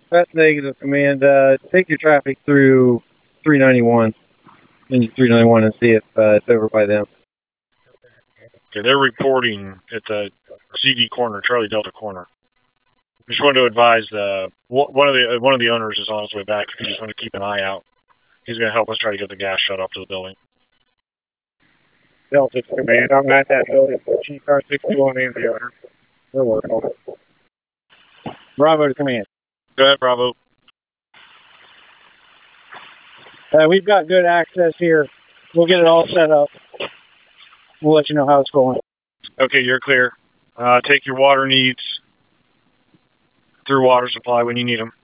That's negative, command. Take your traffic through 391, and 391, and see if it's over by them. Okay, they're reporting at the CD corner, Charlie Delta corner. Just wanted to advise one of the owners is on his way back. If you just want to keep an eye out, he's going to help us try to get the gas shut off to the building. Delta command. I'm at that building. GCAR 61 and the owner. We're working on it. Bravo to command. Go ahead, Bravo. We've got good access here. We'll get it all set up. We'll let you know how it's going. Okay, you're clear. Take your water needs through water supply when you need them.